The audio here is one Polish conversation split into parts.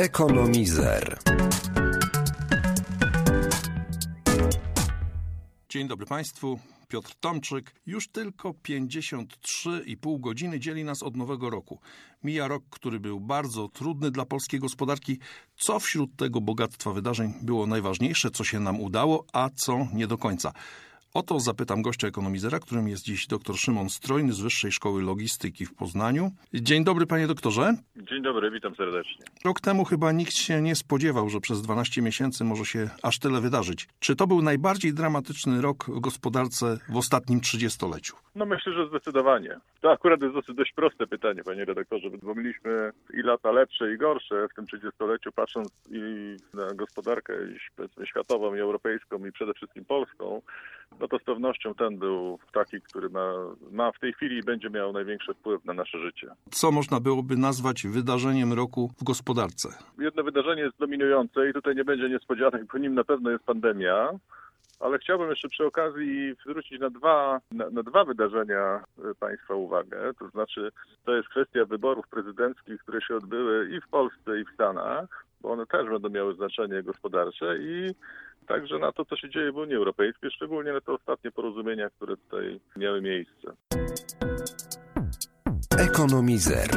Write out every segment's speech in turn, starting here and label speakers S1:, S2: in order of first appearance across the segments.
S1: Ekonomizer.
S2: Dzień dobry Państwu, Piotr Tomczyk. Już tylko 53,5 godziny dzieli nas od nowego roku. Mija rok, który był bardzo trudny dla polskiej gospodarki. Co wśród tego bogactwa wydarzeń było najważniejsze, co się nam udało, a co nie do końca? O to zapytam gościa Ekonomizera, którym jest dziś dr Szymon Strojny z Wyższej Szkoły Logistyki w Poznaniu. Dzień dobry, panie doktorze.
S3: Dzień dobry, witam serdecznie.
S2: Rok temu chyba nikt się nie spodziewał, że przez 12 miesięcy może się aż tyle wydarzyć. Czy to był najbardziej dramatyczny rok w gospodarce w ostatnim 30-leciu?
S3: No myślę, że zdecydowanie. To akurat jest dość proste pytanie, panie redaktorze, bo mieliśmy i lata lepsze i gorsze w tym 30-leciu, patrząc i na gospodarkę i światową, i europejską, i przede wszystkim polską, no to z pewnością ten był taki, który ma w tej chwili i będzie miał największy wpływ na nasze życie.
S2: Co można byłoby nazwać wydarzeniem roku w gospodarce?
S3: Jedno wydarzenie jest dominujące i tutaj nie będzie niespodzianek, bo nim na pewno jest pandemia. Ale chciałbym jeszcze przy okazji zwrócić na dwa wydarzenia Państwa uwagę. To znaczy, to jest kwestia wyborów prezydenckich, które się odbyły i w Polsce, i w Stanach, bo one też będą miały znaczenie gospodarcze i także na to, co się dzieje w Unii Europejskiej, szczególnie na te ostatnie porozumienia, które tutaj miały miejsce.
S1: Ekonomizer.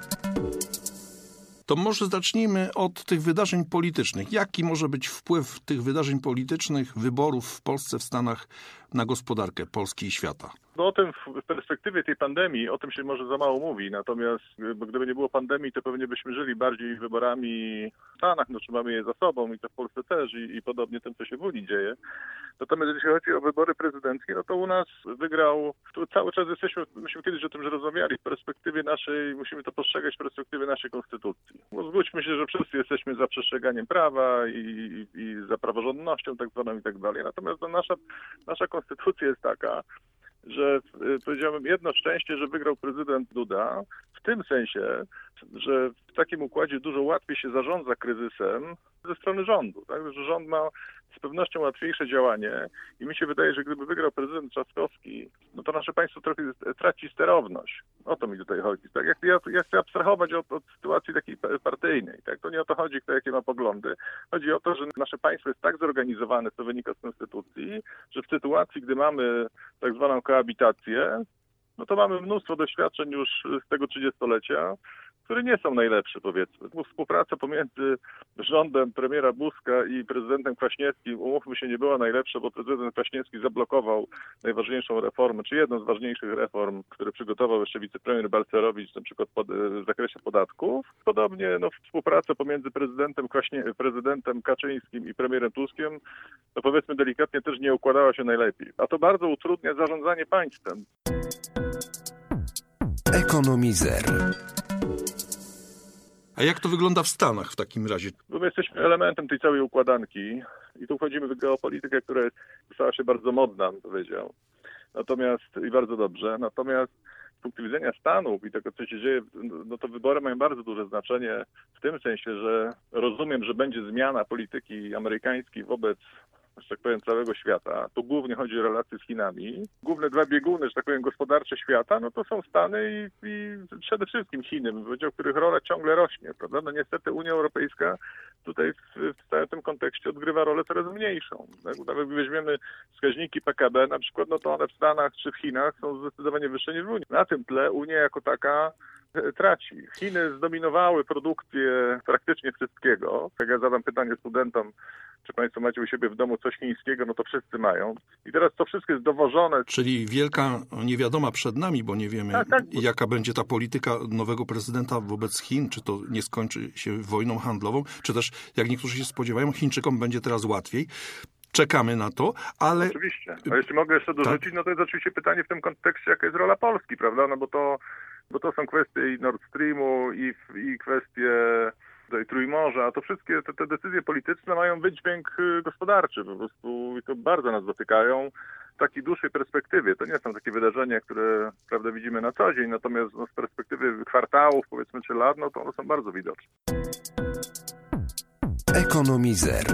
S2: To może zacznijmy od tych wydarzeń politycznych. Jaki może być wpływ tych wydarzeń politycznych, wyborów w Polsce, w Stanach na gospodarkę Polski i świata?
S3: No o tym w perspektywie tej pandemii, o tym się może za mało mówi, natomiast gdyby nie było pandemii, to pewnie byśmy żyli bardziej wyborami w Stanach, no czy mamy je za sobą i to w Polsce też i podobnie tym, co się w Unii dzieje. Natomiast jeśli chodzi o wybory prezydenckie, no to u nas wygrał, tu cały czas myśmy kiedyś o tym już rozmawiali, w perspektywie naszej, musimy to postrzegać w perspektywie naszej konstytucji. Bo zgódźmy się, że wszyscy jesteśmy za przestrzeganiem prawa i za praworządnością tak zwaną i tak dalej. Natomiast no, nasza konstytucja jest taka, że powiedziałbym jedno szczęście, że wygrał prezydent Duda, w tym sensie, że w takim układzie dużo łatwiej się zarządza kryzysem ze strony rządu, tak? Że rząd ma z pewnością łatwiejsze działanie i mi się wydaje, że gdyby wygrał prezydent Trzaskowski, no to nasze państwo trochę traci sterowność. O to mi tutaj chodzi. Tak? Ja chcę abstrahować od sytuacji takiej partyjnej. Tak? To nie o to chodzi, kto jakie ma poglądy. Chodzi o to, że nasze państwo jest tak zorganizowane, co wynika z konstytucji, że w sytuacji, gdy mamy tak zwaną koabitację, no to mamy mnóstwo doświadczeń już z tego 30-lecia, które nie są najlepsze, powiedzmy. Współpraca pomiędzy rządem premiera Buzka i prezydentem Kwaśniewskim, umówmy się, nie była najlepsza, bo prezydent Kwaśniewski zablokował najważniejszą reformę, czy jedną z ważniejszych reform, które przygotował jeszcze wicepremier Balcerowicz, na przykład w zakresie podatków. Podobnie współpraca pomiędzy prezydentem Kaczyńskim i premierem Tuskiem, no powiedzmy delikatnie, też nie układała się najlepiej. A to bardzo utrudnia zarządzanie państwem.
S1: Ekonomizer.
S2: A jak to wygląda w Stanach w takim razie?
S3: Bo my jesteśmy elementem tej całej układanki i tu wchodzimy w geopolitykę, która stała się bardzo modna, bym powiedział. I bardzo dobrze. Natomiast z punktu widzenia Stanów i tego, co się dzieje, no to wybory mają bardzo duże znaczenie w tym sensie, że rozumiem, że będzie zmiana polityki amerykańskiej wobec, że tak powiem, całego świata. Tu głównie chodzi o relacje z Chinami. Główne dwa bieguny, że tak powiem, gospodarcze świata, no to są Stany i przede wszystkim Chiny, bym powiedział, których rola ciągle rośnie, prawda? No niestety Unia Europejska tutaj w całym tym kontekście odgrywa rolę coraz mniejszą. Tak? Nawet gdy weźmiemy wskaźniki PKB na przykład, no to one w Stanach czy w Chinach są zdecydowanie wyższe niż w Unii. Na tym tle Unia jako taka traci. Chiny zdominowały produkcję praktycznie wszystkiego. Jak ja zadam pytanie studentom, czy państwo macie u siebie w domu coś chińskiego, no to wszyscy mają. I teraz to wszystko jest dowożone.
S2: Czyli wielka niewiadoma przed nami, bo nie wiemy, jaka będzie ta polityka nowego prezydenta wobec Chin, czy to nie skończy się wojną handlową, czy też, jak niektórzy się spodziewają, Chińczykom będzie teraz łatwiej. Czekamy na to, ale...
S3: Oczywiście. A jeśli mogę jeszcze dorzucić, no to jest oczywiście pytanie w tym kontekście, jaka jest rola Polski, prawda? No bo to są kwestie i Nord Streamu i kwestie Trójmorza, a to wszystkie te decyzje polityczne mają wydźwięk gospodarczy po prostu i to bardzo nas dotykają w takiej dłuższej perspektywie. To nie są takie wydarzenia, które prawda widzimy na co dzień, natomiast z perspektywy kwartałów, powiedzmy, czy lat, no to one są bardzo widoczne.
S1: Ekonomizer.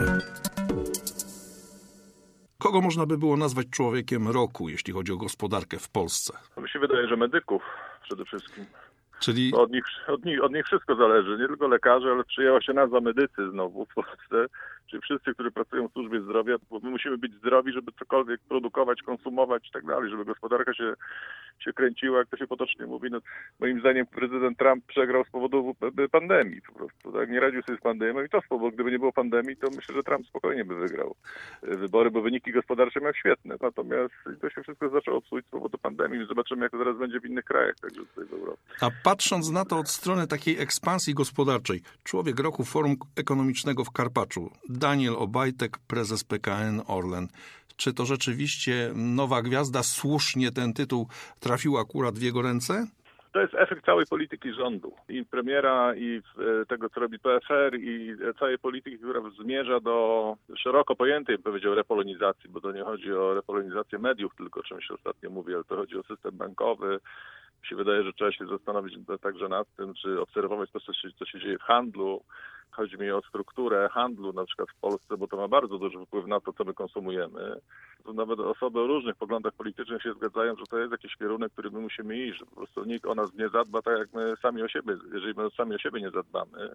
S2: Kogo można by było nazwać człowiekiem roku, jeśli chodzi o gospodarkę w Polsce?
S3: Mi się wydaje, że medyków przede wszystkim.
S2: Czyli
S3: Od nich wszystko zależy, nie tylko lekarze, ale przyjęła się nazwa medycy znowu w Polsce, czyli wszyscy, którzy pracują w służbie zdrowia, bo my musimy być zdrowi, żeby cokolwiek produkować, konsumować i tak dalej, żeby gospodarka się kręciła, jak to się potocznie mówi. No, moim zdaniem prezydent Trump przegrał z powodu pandemii po prostu, tak? Nie radził sobie z pandemią i to z powodu, gdyby nie było pandemii, to myślę, że Trump spokojnie by wygrał wybory, bo wyniki gospodarcze miał świetne. Natomiast to się wszystko zaczęło psuć z powodu pandemii. Zobaczymy, jak to zaraz będzie w innych krajach, także tutaj w Europie.
S2: A patrząc na to od strony takiej ekspansji gospodarczej, człowiek roku Forum Ekonomicznego w Karpaczu, Daniel Obajtek, prezes PKN Orlen. Czy to rzeczywiście nowa gwiazda, słusznie ten tytuł trafił akurat w jego ręce?
S3: To jest efekt całej polityki rządu. I premiera, i tego, co robi PFR, i całej polityki, która zmierza do szeroko pojętej, powiedział, repolonizacji, bo to nie chodzi o repolonizację mediów, tylko o czymś ostatnio mówię, ale to chodzi o system bankowy. Mi się wydaje, że trzeba się zastanowić także nad tym, czy obserwować to, co się dzieje w handlu. Chodzi mi o strukturę handlu na przykład w Polsce, bo to ma bardzo duży wpływ na to, co my konsumujemy. To nawet osoby o różnych poglądach politycznych się zgadzają, że to jest jakiś kierunek, który my musimy iść, że po prostu nikt o nas nie zadba tak, jak my sami o siebie, jeżeli my sami o siebie nie zadbamy.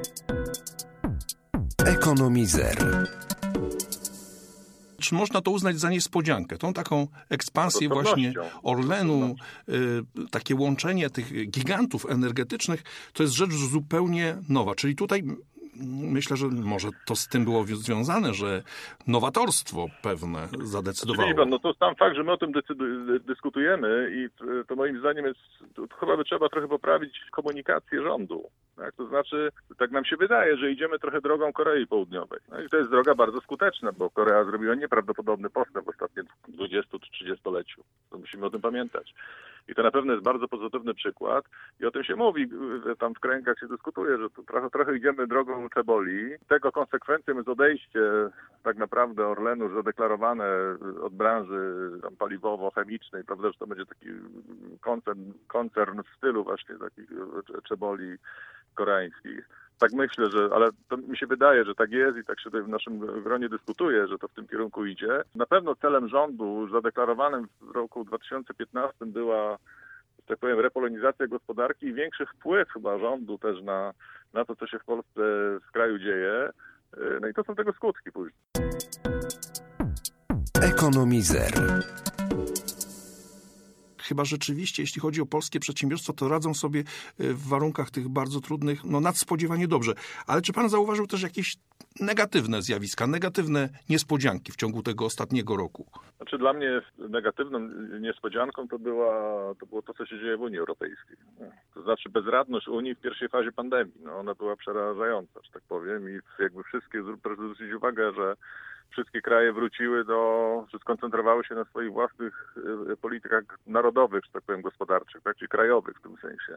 S1: Ekonomizer.
S2: Czy można to uznać za niespodziankę? Tą taką ekspansję właśnie Orlenu, takie łączenie tych gigantów energetycznych, to jest rzecz zupełnie nowa. Czyli tutaj myślę, że może to z tym było związane, że nowatorstwo pewne zadecydowało.
S3: Pan, no to sam fakt, że my o tym dyskutujemy i to moim zdaniem jest, to chyba by trzeba trochę poprawić komunikację rządu. Tak? To znaczy, tak nam się wydaje, że idziemy trochę drogą Korei Południowej. No i to jest droga bardzo skuteczna, bo Korea zrobiła nieprawdopodobny postęp w ostatnim 20 czy 30-leciu. To musimy o tym pamiętać. I to na pewno jest bardzo pozytywny przykład i o tym się mówi, tam w kręgach się dyskutuje, że to trochę idziemy drogą Czeboli. Tego konsekwencją jest odejście tak naprawdę Orlenu, zadeklarowane od branży tam paliwowo-chemicznej, prawda, że to będzie taki koncern w stylu właśnie takich Czeboli koreańskich. Tak myślę, ale to mi się wydaje, że tak jest i tak się tutaj w naszym gronie dyskutuje, że to w tym kierunku idzie. Na pewno celem rządu zadeklarowanym w roku 2015 była, że tak powiem, repolonizacja gospodarki i większy wpływ chyba rządu też na to, co się w Polsce w kraju dzieje. No i to są tego skutki później.
S1: Ekonomizer.
S2: Chyba rzeczywiście, jeśli chodzi o polskie przedsiębiorstwa, to radzą sobie w warunkach tych bardzo trudnych, nadspodziewanie dobrze. Ale czy pan zauważył też jakieś negatywne zjawiska, negatywne niespodzianki w ciągu tego ostatniego roku?
S3: Znaczy dla mnie negatywną niespodzianką to było to, co się dzieje w Unii Europejskiej. To znaczy bezradność Unii w pierwszej fazie pandemii. Ona była przerażająca, że tak powiem. I jakby proszę zwrócić uwagę, że wszystkie kraje wróciły czy skoncentrowały się na swoich własnych politykach narodowych, że tak powiem, gospodarczych, tak, czy krajowych w tym sensie.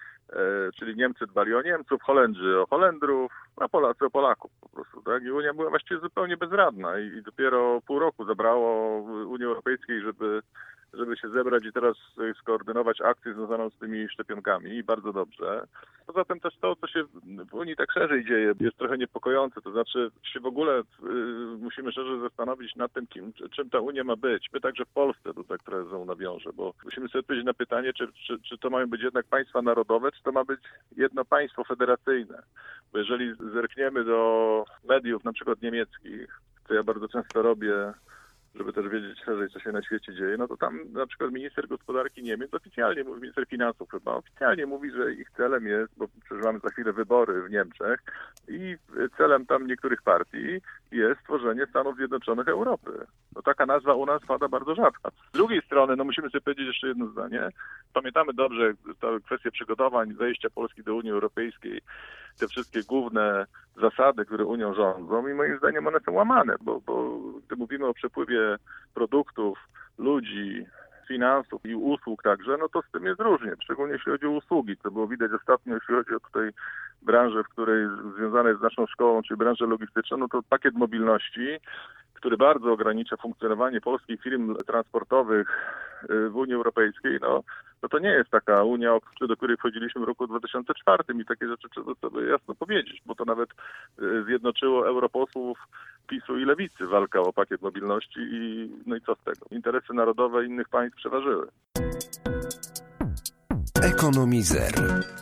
S3: Czyli Niemcy dbali o Niemców, Holendrzy o Holendrów, a Polacy o Polaków po prostu, tak? I Unia była właściwie zupełnie bezradna i dopiero pół roku zabrało Unii Europejskiej, żeby się zebrać i teraz skoordynować akcję związaną z tymi szczepionkami i bardzo dobrze. Poza tym też to, co się w Unii tak szerzej dzieje, jest trochę niepokojące. To znaczy się w ogóle musimy szerzej zastanowić nad tym, czym ta Unia ma być. My także w Polsce tutaj trochę znowu nawiążę, bo musimy sobie odpowiedzieć na pytanie, czy to mają być jednak państwa narodowe, czy to ma być jedno państwo federacyjne. Bo jeżeli zerkniemy do mediów, na przykład niemieckich, co ja bardzo często robię, żeby też wiedzieć szerzej, co się na świecie dzieje, no to tam na przykład minister gospodarki Niemiec oficjalnie mówi, minister finansów chyba oficjalnie mówi, że ich celem jest, bo przeżywamy za chwilę wybory w Niemczech i celem tam niektórych partii jest stworzenie Stanów Zjednoczonych Europy. No taka nazwa u nas pada bardzo rzadko. Z drugiej strony, musimy sobie powiedzieć jeszcze jedno zdanie. Pamiętamy dobrze tę kwestię przygotowań wejścia Polski do Unii Europejskiej, te wszystkie główne zasady, które Unią rządzą i moim zdaniem one są łamane, bo gdy mówimy o przepływie produktów, ludzi, finansów i usług także, no to z tym jest różnie, szczególnie jeśli chodzi o usługi, co było widać ostatnio, jeśli chodzi o tutaj branżę, w której związana jest z naszą szkołą, czyli branżę logistyczną, no to pakiet mobilności, który bardzo ogranicza funkcjonowanie polskich firm transportowych w Unii Europejskiej, no to nie jest taka Unia, do której wchodziliśmy w roku 2004 i takie rzeczy trzeba sobie jasno powiedzieć, bo to nawet zjednoczyło europosłów PiS-u i Lewicy, walka o pakiet mobilności no i co z tego? Interesy narodowe innych państw przeważyły.
S1: Ekonomizer.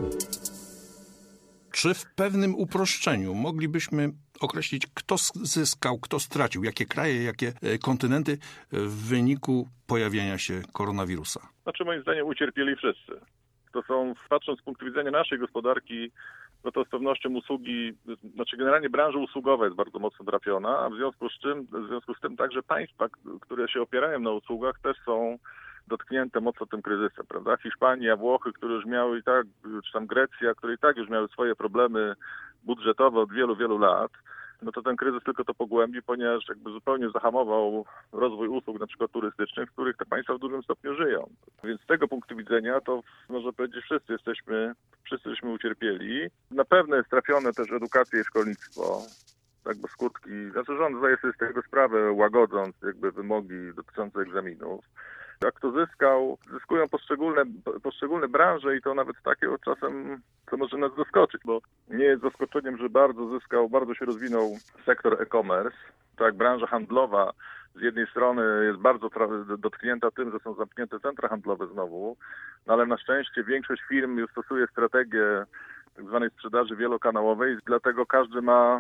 S2: Czy w pewnym uproszczeniu moglibyśmy określić, kto zyskał, kto stracił, jakie kraje, jakie kontynenty w wyniku pojawienia się koronawirusa?
S3: Znaczy moim zdaniem ucierpieli wszyscy. To są, patrząc z punktu widzenia naszej gospodarki, no to z pewnością usługi, znaczy generalnie branża usługowa jest bardzo mocno trafiona, a w związku z tym także państwa, które się opierają na usługach, też są dotknięte mocno tym kryzysem, prawda? Hiszpania, Włochy, które już miały i tak, czy tam Grecja, które i tak już miały swoje problemy budżetowe od wielu, wielu lat, no to ten kryzys tylko to pogłębi, ponieważ jakby zupełnie zahamował rozwój usług, na przykład turystycznych, w których te państwa w dużym stopniu żyją. Więc z tego punktu widzenia to można powiedzieć, wszyscy jesteśmy ucierpieli. Na pewno jest trafione też edukację i szkolnictwo, tak, bo skutki, znaczy rząd zdaje sobie z tego sprawę, łagodząc jakby wymogi dotyczące egzaminów. A kto zyskał, zyskują poszczególne branże i to nawet takie czasem, co może nas zaskoczyć, bo nie jest zaskoczeniem, że bardzo się rozwinął sektor e-commerce. Tak, branża handlowa z jednej strony jest bardzo dotknięta tym, że są zamknięte centra handlowe znowu, no ale na szczęście większość firm już stosuje strategię tak zwanej sprzedaży wielokanałowej, dlatego każda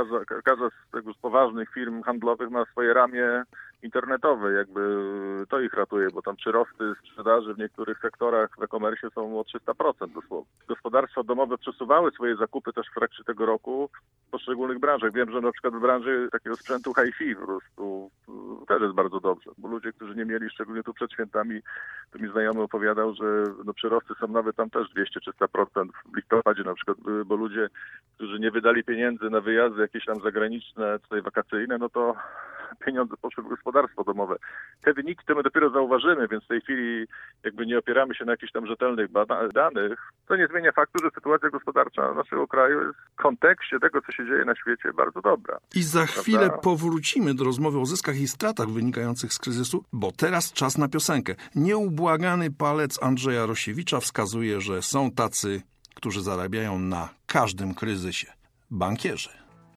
S3: z poważnych firm handlowych ma swoje ramię internetowe, jakby to ich ratuje, bo tam przyrosty sprzedaży w niektórych sektorach w e-commerce są o 300% dosłownie. Gospodarstwa domowe przesuwały swoje zakupy też w trakcie tego roku w poszczególnych branżach. Wiem, że na przykład w branży takiego sprzętu hi-fi po prostu też jest bardzo dobrze, bo ludzie, którzy nie mieli, szczególnie tu przed świętami, to mi znajomy opowiadał, że przyrosty są nawet tam też 200-300% w listopadzie na przykład, bo ludzie, którzy nie wydali pieniędzy na wyjazdy jakieś tam zagraniczne, tutaj wakacyjne, no to pieniądze poszły w gospodarstwo domowe. Te wyniki to my dopiero zauważymy, więc w tej chwili jakby nie opieramy się na jakichś tam rzetelnych danych. To nie zmienia faktu, że sytuacja gospodarcza naszego kraju jest w kontekście tego, co się dzieje na świecie, bardzo dobra.
S2: I za chwilę powrócimy do rozmowy o zyskach i stratach wynikających z kryzysu, bo teraz czas na piosenkę. Nieubłagany palec Andrzeja Rosiewicza wskazuje, że są tacy, którzy zarabiają na każdym kryzysie. Bankierzy.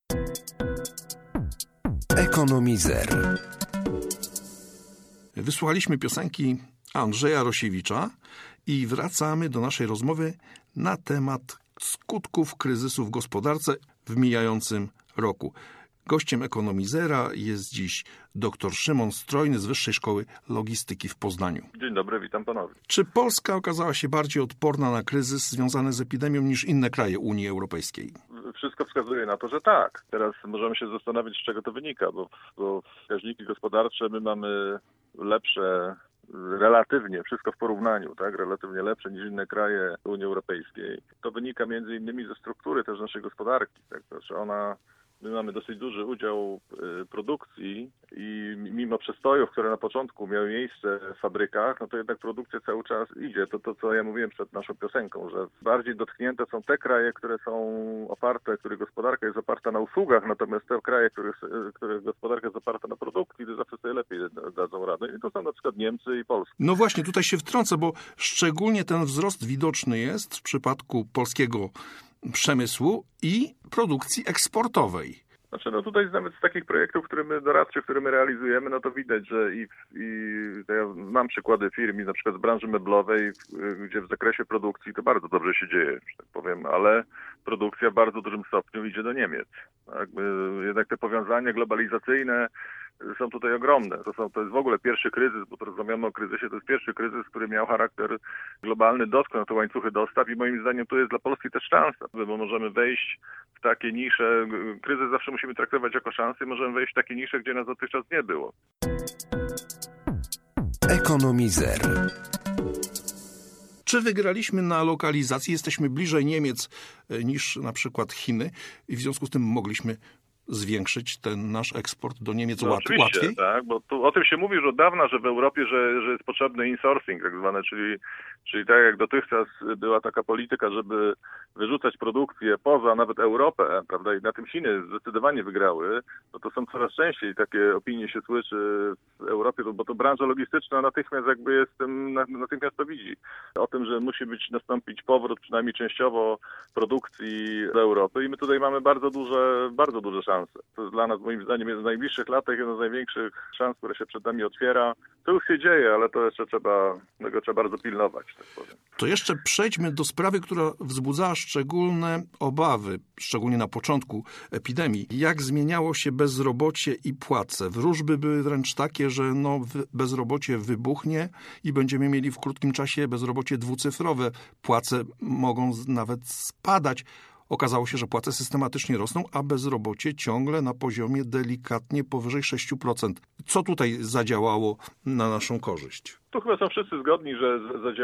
S1: Ekonomizer.
S2: Wysłuchaliśmy piosenki Andrzeja Rosiewicza i wracamy do naszej rozmowy na temat skutków kryzysu w gospodarce w mijającym roku. Gościem Ekonomizera jest dziś dr Szymon Strojny z Wyższej Szkoły Logistyki w Poznaniu.
S3: Dzień dobry, witam ponownie.
S2: Czy Polska okazała się bardziej odporna na kryzys związany z epidemią niż inne kraje Unii Europejskiej?
S3: Wszystko wskazuje na to, że tak. Teraz możemy się zastanowić, z czego to wynika, bo wskaźniki gospodarcze my mamy lepsze, relatywnie, wszystko w porównaniu, tak, relatywnie lepsze niż inne kraje Unii Europejskiej. To wynika między innymi ze struktury też naszej gospodarki, tak, znaczy my mamy dosyć duży udział produkcji i mimo przestojów, które na początku miały miejsce w fabrykach, no to jednak produkcja cały czas idzie. To co ja mówiłem przed naszą piosenką, że bardziej dotknięte są te kraje, których gospodarka jest oparta na usługach, natomiast te kraje, których gospodarka jest oparta na produkcji, to zawsze sobie lepiej dadzą radę. I to są na przykład Niemcy i Polska.
S2: No właśnie, tutaj się wtrącę, bo szczególnie ten wzrost widoczny jest w przypadku polskiego przemysłu i produkcji eksportowej.
S3: Znaczy, no tutaj nawet z takich projektów, które my realizujemy, no to widać, że ja mam przykłady firm, na przykład z branży meblowej, gdzie w zakresie produkcji to bardzo dobrze się dzieje, że tak powiem, ale produkcja w bardzo dużym stopniu idzie do Niemiec. Jednak te powiązania globalizacyjne są tutaj ogromne. To jest w ogóle pierwszy kryzys, bo to rozmawiamy o kryzysie, to jest pierwszy kryzys, który miał charakter globalny, dotknął te łańcuchy dostaw i moim zdaniem tu jest dla Polski też szansa, bo możemy wejść w takie nisze. Kryzys zawsze musimy traktować jako szansę i możemy wejść w takie nisze, gdzie nas dotychczas nie było.
S1: Ekonomizer.
S2: Czy wygraliśmy na lokalizacji? Jesteśmy bliżej Niemiec niż na przykład Chiny i w związku z tym mogliśmy zwiększyć ten nasz eksport do Niemiec łatwiej?
S3: Tak, bo tu o tym się mówi już od dawna, że w Europie, że jest potrzebny insourcing tak zwany, czyli tak jak dotychczas była taka polityka, żeby wyrzucać produkcję poza nawet Europę, prawda, i na tym Chiny zdecydowanie wygrały, no to są coraz częściej takie opinie się słyszy w Europie, bo to branża logistyczna natychmiast to widzi. O tym, że musi nastąpić powrót przynajmniej częściowo produkcji do Europy i my tutaj mamy bardzo duże szanse. szansę. To jest dla nas, moim zdaniem, w najbliższych latach jedna z największych szans, które się przed nami otwiera. To już się dzieje, ale to jeszcze tego trzeba bardzo pilnować, tak powiem.
S2: To jeszcze przejdźmy do sprawy, która wzbudzała szczególne obawy, szczególnie na początku epidemii. Jak zmieniało się bezrobocie i płace? Wróżby były wręcz takie, że bezrobocie wybuchnie i będziemy mieli w krótkim czasie bezrobocie dwucyfrowe. Płace mogą nawet spadać. Okazało się, że płace systematycznie rosną, a bezrobocie ciągle na poziomie delikatnie powyżej 6%. Co tutaj zadziałało na naszą korzyść?
S3: Tu chyba są wszyscy zgodni, że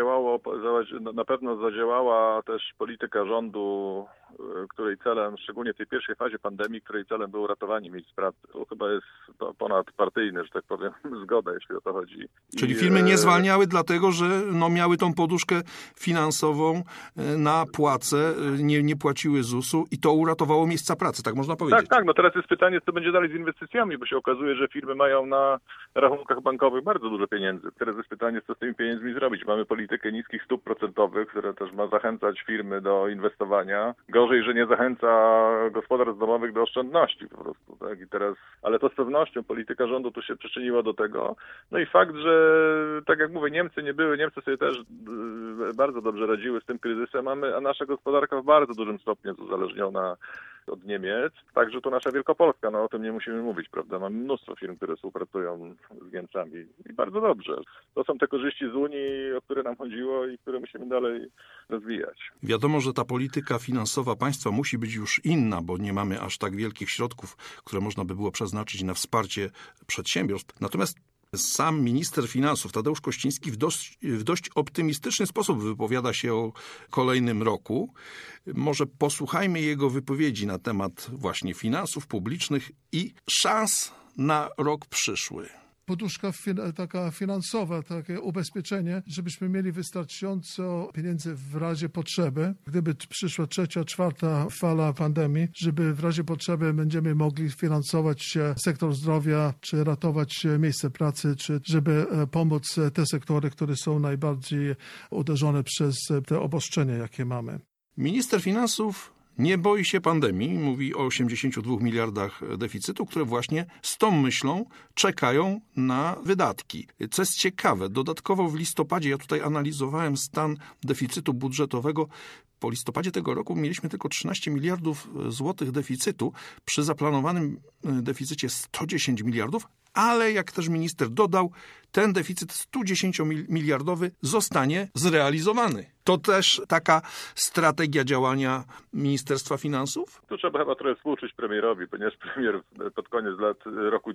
S3: na pewno zadziałała też polityka rządu, której celem, szczególnie w tej pierwszej fazie pandemii, której celem było ratowanie miejsc pracy. To chyba jest ponadpartyjne, że tak powiem, zgoda, jeśli o to chodzi.
S2: Czyli firmy nie zwalniały dlatego, że miały tą poduszkę finansową na płace, nie płaciły ZUS-u i to uratowało miejsca pracy, tak można powiedzieć?
S3: Tak. No teraz jest pytanie, co będzie dalej z inwestycjami, bo się okazuje, że firmy mają na rachunkach bankowych bardzo dużo pieniędzy. Teraz jest pytanie, co z tymi pieniędzmi zrobić. Mamy politykę niskich stóp procentowych, która też ma zachęcać firmy do inwestowania. Gorzej, że nie zachęca gospodarstw domowych do oszczędności po prostu. Tak? Ale to z pewnością polityka rządu tu się przyczyniła do tego. No i fakt, że tak jak mówię, Niemcy sobie też bardzo dobrze radziły z tym kryzysem, a nasza gospodarka w bardzo dużym stopniu jest uzależniona od Niemiec. Także to nasza Wielkopolska, o tym nie musimy mówić, prawda? Mamy mnóstwo firm, które współpracują z Niemcami i bardzo dobrze. To są te korzyści z Unii, o które nam chodziło i które musimy dalej rozwijać.
S2: Wiadomo, że ta polityka finansowa państwa musi być już inna, bo nie mamy aż tak wielkich środków, które można by było przeznaczyć na wsparcie przedsiębiorstw. Natomiast sam minister finansów Tadeusz Kościński w dość optymistyczny sposób wypowiada się o kolejnym roku. Może posłuchajmy jego wypowiedzi na temat właśnie finansów publicznych i szans na rok przyszły.
S4: Poduszka taka finansowa, takie ubezpieczenie, żebyśmy mieli wystarczająco pieniędzy w razie potrzeby. Gdyby przyszła trzecia, czwarta fala pandemii, żeby w razie potrzeby będziemy mogli finansować sektor zdrowia, czy ratować miejsce pracy, czy żeby pomóc te sektory, które są najbardziej uderzone przez te obostrzenia, jakie mamy.
S2: Minister finansów nie boi się pandemii, mówi o 82 miliardach deficytu, które właśnie z tą myślą czekają na wydatki. Co jest ciekawe, dodatkowo w listopadzie, ja tutaj analizowałem stan deficytu budżetowego, po listopadzie tego roku mieliśmy tylko 13 miliardów złotych deficytu, przy zaplanowanym deficycie 110 miliardów, ale jak też minister dodał, ten deficyt 110-miliardowy zostanie zrealizowany. To też taka strategia działania Ministerstwa Finansów?
S3: Tu trzeba chyba trochę współczuć premierowi, ponieważ premier pod koniec roku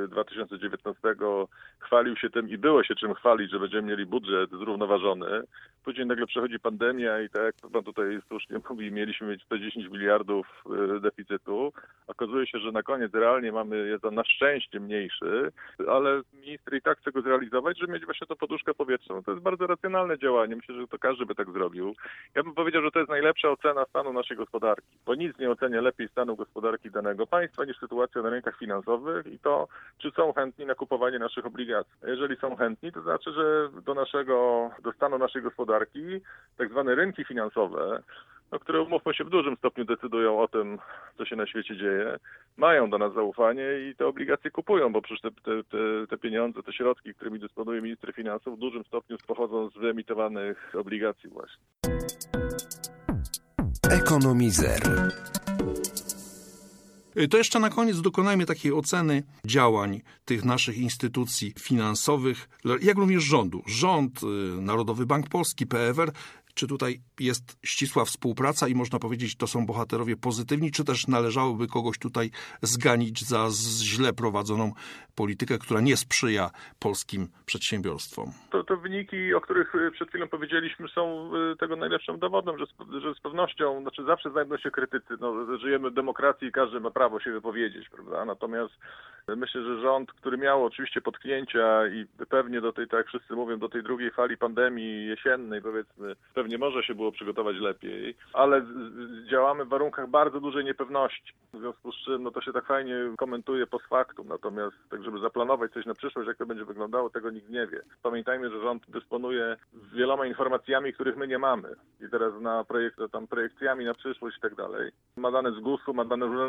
S3: 2019 chwalił się tym i było się czym chwalić, że będziemy mieli budżet zrównoważony. Później nagle przechodzi pandemia i tak jak pan tutaj słusznie mówi, mieliśmy mieć 110 miliardów deficytu. Okazuje się, że na koniec realnie jest on na szczęście mniejszy, ale minister i tak chce go zrealizować, żeby mieć właśnie tą poduszkę powietrzną. To jest bardzo racjonalne działanie. Myślę, że to każdy by tak zrobił. Ja bym powiedział, że to jest najlepsza ocena stanu naszej gospodarki, bo nic nie ocenia lepiej stanu gospodarki danego państwa niż sytuacja na rynkach finansowych i to, czy są chętni na kupowanie naszych obligacji. A jeżeli są chętni, to znaczy, że do stanu naszej gospodarki tak zwane rynki finansowe, które, umówmy się, w dużym stopniu decydują o tym, co się na świecie dzieje, mają do nas zaufanie i te obligacje kupują, bo przecież te pieniądze, te środki, którymi dysponuje minister finansów, w dużym stopniu pochodzą z wyemitowanych obligacji właśnie.
S1: Ekonomizer.
S2: To jeszcze na koniec dokonajmy takiej oceny działań tych naszych instytucji finansowych, jak również rządu. Rząd, Narodowy Bank Polski, PFR. Czy tutaj jest ścisła współpraca i można powiedzieć, to są bohaterowie pozytywni, czy też należałoby kogoś tutaj zganić za źle prowadzoną politykę, która nie sprzyja polskim przedsiębiorstwom?
S3: To wyniki, o których przed chwilą powiedzieliśmy, są tego najlepszym dowodem, że z pewnością, zawsze znajdą się krytycy. Żyjemy w demokracji i każdy ma prawo się wypowiedzieć, prawda? Natomiast myślę, że rząd, który miał oczywiście potknięcia i pewnie tak jak wszyscy mówią, do tej drugiej fali pandemii jesiennej, powiedzmy, pewnie może się było przygotować lepiej, ale działamy w warunkach bardzo dużej niepewności. W związku z czym to się tak fajnie komentuje post factum, natomiast tak, żeby zaplanować coś na przyszłość, jak to będzie wyglądało, tego nikt nie wie. Pamiętajmy, że rząd dysponuje wieloma informacjami, których my nie mamy. I teraz projekcjami na przyszłość i tak dalej. Ma dane z GUS-u, ma dane z Urzędu Skarbowego,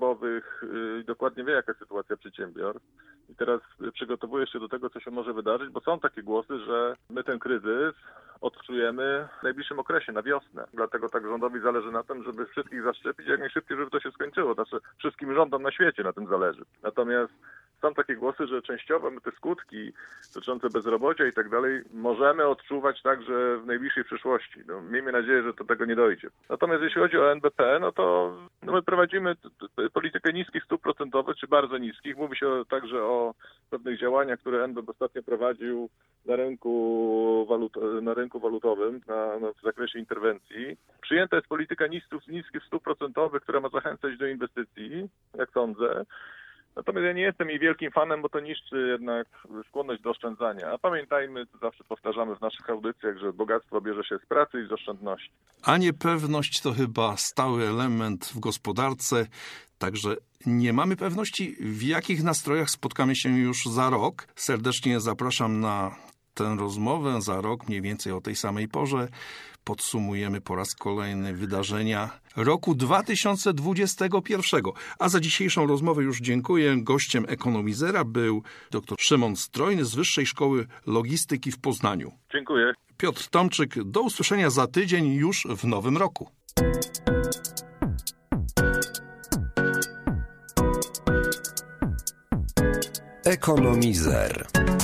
S3: zasobowych i dokładnie wie, jaka jest sytuacja przedsiębiorstw. I teraz przygotowuje się do tego, co się może wydarzyć, bo są takie głosy, że my ten kryzys odczujemy w najbliższym okresie, na wiosnę. Dlatego tak rządowi zależy na tym, żeby wszystkich zaszczepić, jak najszybciej, żeby to się skończyło. Znaczy wszystkim rządom na świecie na tym zależy. Natomiast są takie głosy, że częściowo my te skutki dotyczące bezrobocia i tak dalej możemy odczuwać także w najbliższej przyszłości. No, miejmy nadzieję, że do tego nie dojdzie. Natomiast jeśli chodzi o NBP, to my prowadzimy politykę niskich stóp procentowych, czy bardzo niskich. Mówi się także o pewnych działaniach, które NBP ostatnio prowadził na rynku walutowym, w zakresie interwencji. Przyjęta jest polityka niskich stóp procentowych, która ma zachęcać do inwestycji, jak sądzę. Natomiast ja nie jestem jej wielkim fanem, bo to niszczy jednak skłonność do oszczędzania. A pamiętajmy, to zawsze powtarzamy w naszych audycjach, że bogactwo bierze się z pracy i z oszczędności.
S2: A niepewność to chyba stały element w gospodarce, także nie mamy pewności, w jakich nastrojach spotkamy się już za rok. Serdecznie zapraszam na tę rozmowę za rok, mniej więcej o tej samej porze. Podsumujemy po raz kolejny wydarzenia roku 2021. A za dzisiejszą rozmowę już dziękuję. Gościem Ekonomizera był dr Szymon Strojny z Wyższej Szkoły Logistyki w Poznaniu.
S3: Dziękuję.
S2: Piotr Tomczyk, do usłyszenia za tydzień już w nowym roku.
S1: Ekonomizer.